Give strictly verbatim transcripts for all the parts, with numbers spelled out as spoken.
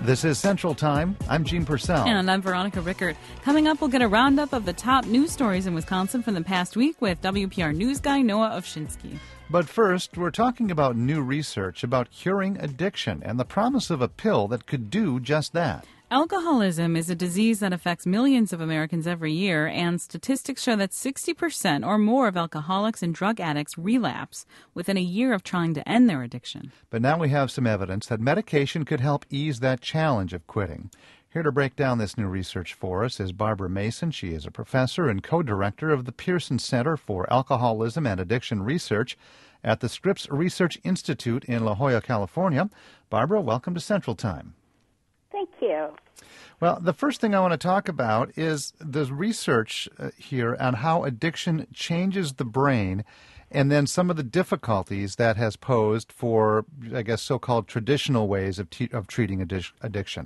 This is Central Time. I'm Gene Purcell. And I'm Veronica Rickert. Coming up, we'll get a roundup of the top news stories in Wisconsin from the past week with W P R News guy Noah Ovshinsky. But first, we're talking about new research about curing addiction and the promise of a pill that could do just that. Alcoholism is a disease that affects millions of Americans every year, and statistics show that sixty percent or more of alcoholics and drug addicts relapse within a year of trying to end their addiction. But now we have some evidence that medication could help ease that challenge of quitting. Here to break down this new research for us is Barbara Mason. She is a professor and co-director of the Pearson Center for Alcoholism and Addiction Research at the Scripps Research Institute in La Jolla, California. Barbara, welcome to Central Time. Thank you. Well, the first thing I want to talk about is the research uh, here on how addiction changes the brain and then some of the difficulties that has posed for, I guess, so-called traditional ways of, te- of treating addi- addiction.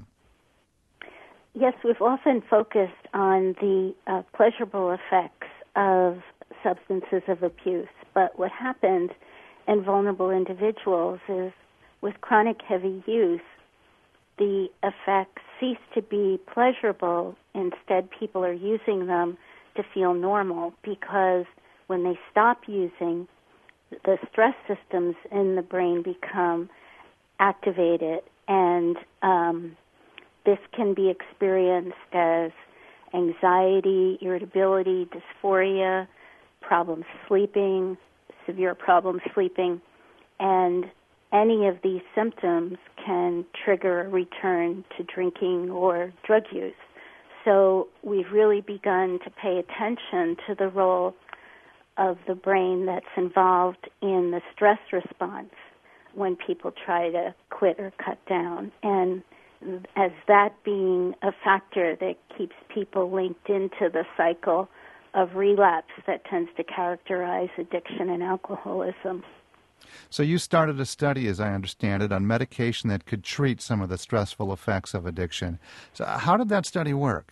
Yes, we've often focused on the uh, pleasurable effects of substances of abuse, but what happens in vulnerable individuals is with chronic heavy use, the effects cease to be pleasurable. Instead, people are using them to feel normal because when they stop using, the stress systems in the brain become activated, and um, this can be experienced as anxiety, irritability, dysphoria, problems sleeping, severe problems sleeping, and any of these symptoms can trigger a return to drinking or drug use. So we've really begun to pay attention to the role of the brain that's involved in the stress response when people try to quit or cut down. And as that being a factor that keeps people linked into the cycle of relapse that tends to characterize addiction and alcoholism. So you started a study, as I understand it, on medication that could treat some of the stressful effects of addiction. So how did that study work?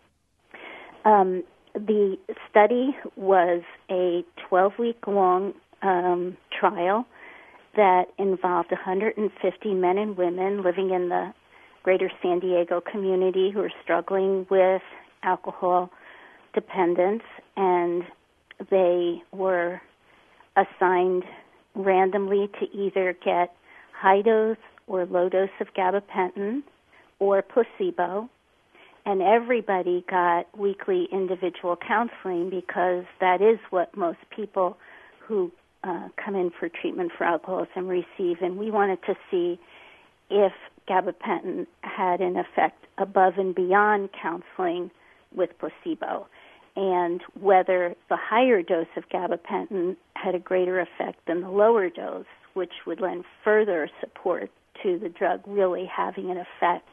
Um, the study was a twelve-week-long um, trial that involved one hundred fifty men and women living in the greater San Diego community who are struggling with alcohol dependence, and they were assigned randomly to either get high dose or low dose of gabapentin or placebo, and everybody got weekly individual counseling because that is what most people who uh, come in for treatment for alcoholism receive, and we wanted to see if gabapentin had an effect above and beyond counseling with placebo, and whether the higher dose of gabapentin had a greater effect than the lower dose, which would lend further support to the drug really having an effect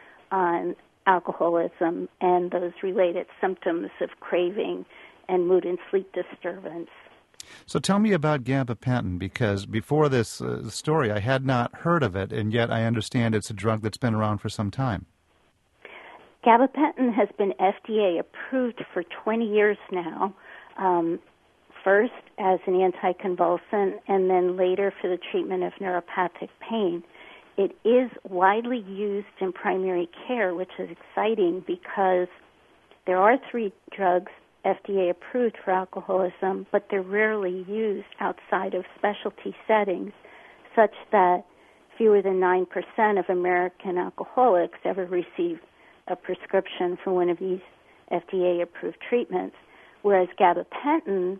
on alcoholism and those related symptoms of craving and mood and sleep disturbance. So tell me about gabapentin, because before this uh, story I had not heard of it, and yet I understand it's a drug that's been around for some time. Gabapentin has been F D A approved for twenty years now, um, first as an anticonvulsant and then later for the treatment of neuropathic pain. It is widely used in primary care, which is exciting because there are three drugs F D A approved for alcoholism, but they're rarely used outside of specialty settings, such that fewer than nine percent of American alcoholics ever receive a prescription for one of these F D A-approved treatments, whereas gabapentin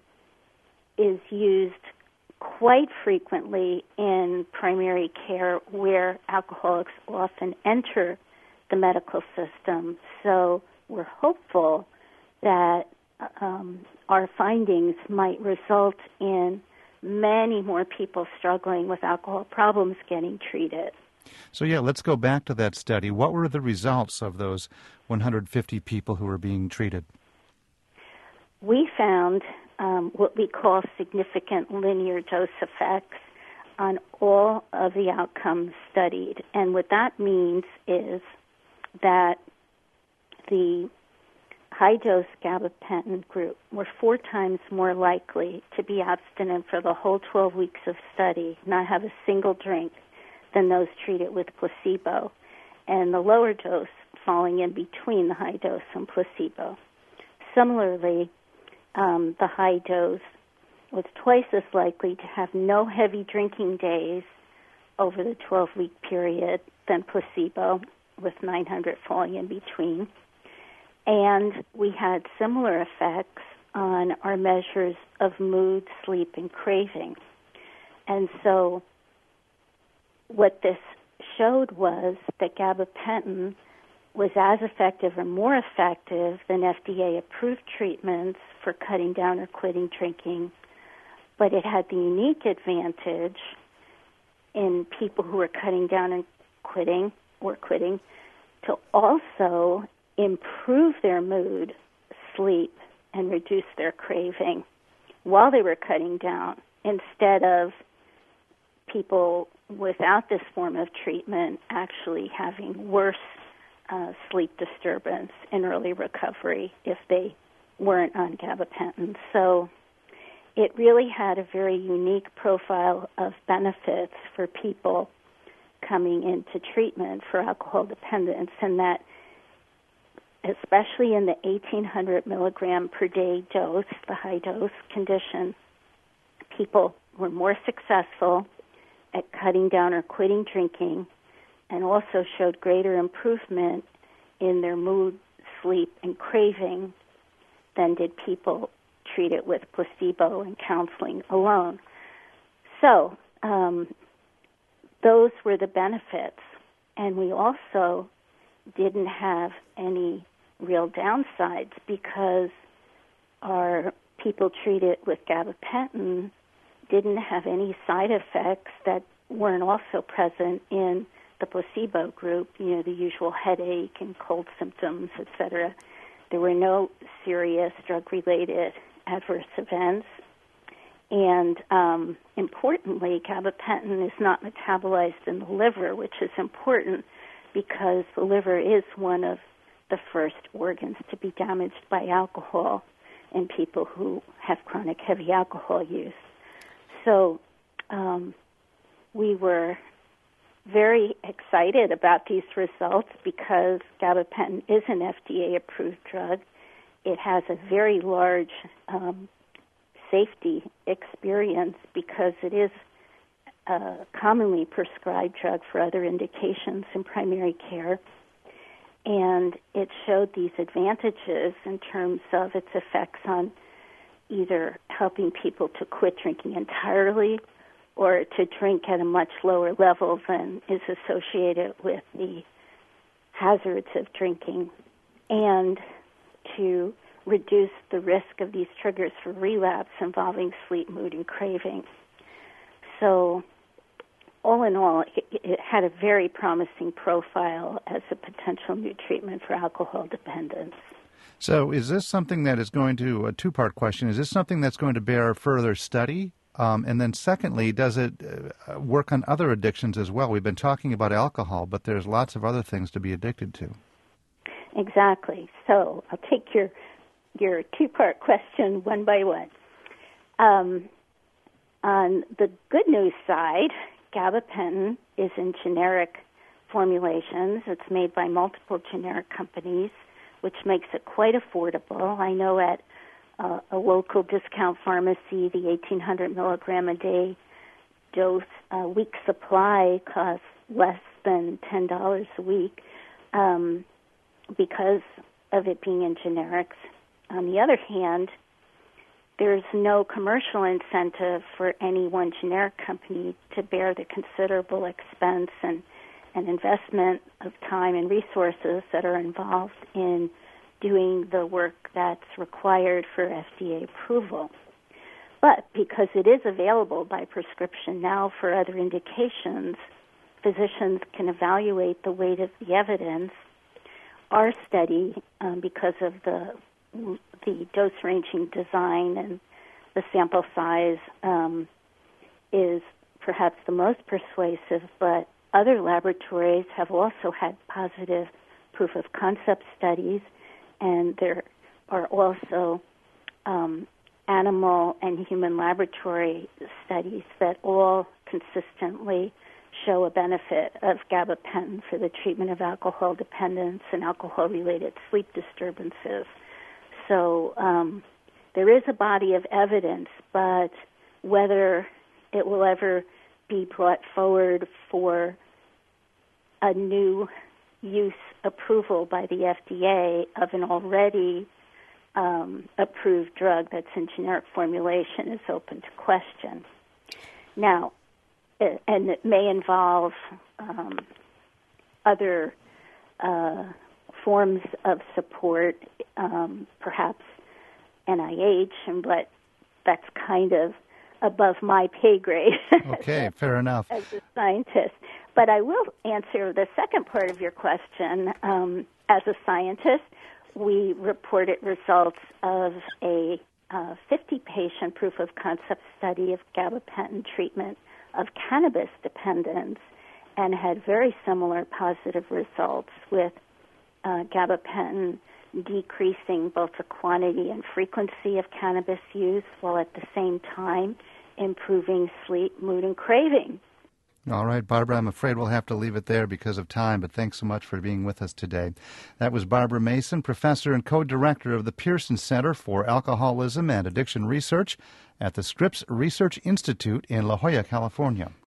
is used quite frequently in primary care where alcoholics often enter the medical system. So we're hopeful that um, our findings might result in many more people struggling with alcohol problems getting treated. So, yeah, let's go back to that study. What were the results of those one hundred fifty people who were being treated? We found um, what we call significant linear dose effects on all of the outcomes studied. And what that means is that the high-dose gabapentin group were four times more likely to be abstinent for the whole twelve weeks of study, not have a single drink, than those treated with placebo. and the lower dose falling in between the high dose and placebo. Similarly, um, the high dose was twice as likely to have no heavy drinking days over the twelve-week period than placebo, with nine hundred falling in between. And we had similar effects on our measures of mood, sleep, and craving. And so what this showed was that gabapentin was as effective or more effective than F D A-approved treatments for cutting down or quitting drinking, but it had the unique advantage in people who were cutting down and quitting or quitting to also improve their mood, sleep, and reduce their craving while they were cutting down, instead of people without this form of treatment actually having worse uh, sleep disturbance in early recovery if they weren't on gabapentin. So it really had a very unique profile of benefits for people coming into treatment for alcohol dependence, and that especially in the eighteen hundred milligram per day dose, the high dose condition, people were more successful at cutting down or quitting drinking, and also showed greater improvement in their mood, sleep, and craving than did people treated with placebo and counseling alone. So um, those were the benefits. And we also didn't have any real downsides because our people treated with gabapentin didn't have any side effects that weren't also present in the placebo group, you know, the usual headache and cold symptoms, et cetera. There were no serious drug-related adverse events. And um, importantly, gabapentin is not metabolized in the liver, which is important because the liver is one of the first organs to be damaged by alcohol in people who have chronic heavy alcohol use. So um, we were very excited about these results because gabapentin is an F D A-approved drug. It has a very large um, safety experience because it is a commonly prescribed drug for other indications in primary care. And it showed these advantages in terms of its effects on either helping people to quit drinking entirely or to drink at a much lower level than is associated with the hazards of drinking, and to reduce the risk of these triggers for relapse involving sleep, mood, and craving. So all in all, it, it had a very promising profile as a potential new treatment for alcohol dependence. So is this something that is going to, a two-part question, is this something that's going to bear further study? Um, and then secondly, does it uh, work on other addictions as well? We've been talking about alcohol, but there's lots of other things to be addicted to. Exactly. So I'll take your your two-part question one by one. Um, on the good news side, gabapentin is in generic formulations. It's made by multiple generic companies, which makes it quite affordable. I know at uh, a local discount pharmacy, the eighteen hundred milligram a day dose uh, week supply costs less than ten dollars a week um, because of it being in generics. On the other hand, there's no commercial incentive for any one generic company to bear the considerable expense and, and investment of time and resources that are involved in doing the work that's required for F D A approval. But because it is available by prescription now for other indications, physicians can evaluate the weight of the evidence. Our study, um, because of the the dose-ranging design and the sample size, um, is perhaps the most persuasive, but other laboratories have also had positive proof of concept studies, and there are also um, animal and human laboratory studies that all consistently show a benefit of gabapentin for the treatment of alcohol dependence and alcohol-related sleep disturbances. So um, there is a body of evidence, but whether it will ever be brought forward for a new use approval by the F D A of an already um, approved drug that's in generic formulation is open to question. Now, it, and it may involve um, other uh, forms of support, um, perhaps N I H, but that's kind of above my pay grade. Okay, fair enough. As a scientist. But I will answer the second part of your question. Um, as a scientist, we reported results of a uh, fifty-patient proof-of-concept study of gabapentin treatment of cannabis dependence and had very similar positive results with uh, gabapentin decreasing both the quantity and frequency of cannabis use while at the same time improving sleep, mood, and craving. All right, Barbara, I'm afraid we'll have to leave it there because of time, but thanks so much for being with us today. That was Barbara Mason, professor and co-director of the Pearson Center for Alcoholism and Addiction Research at the Scripps Research Institute in La Jolla, California.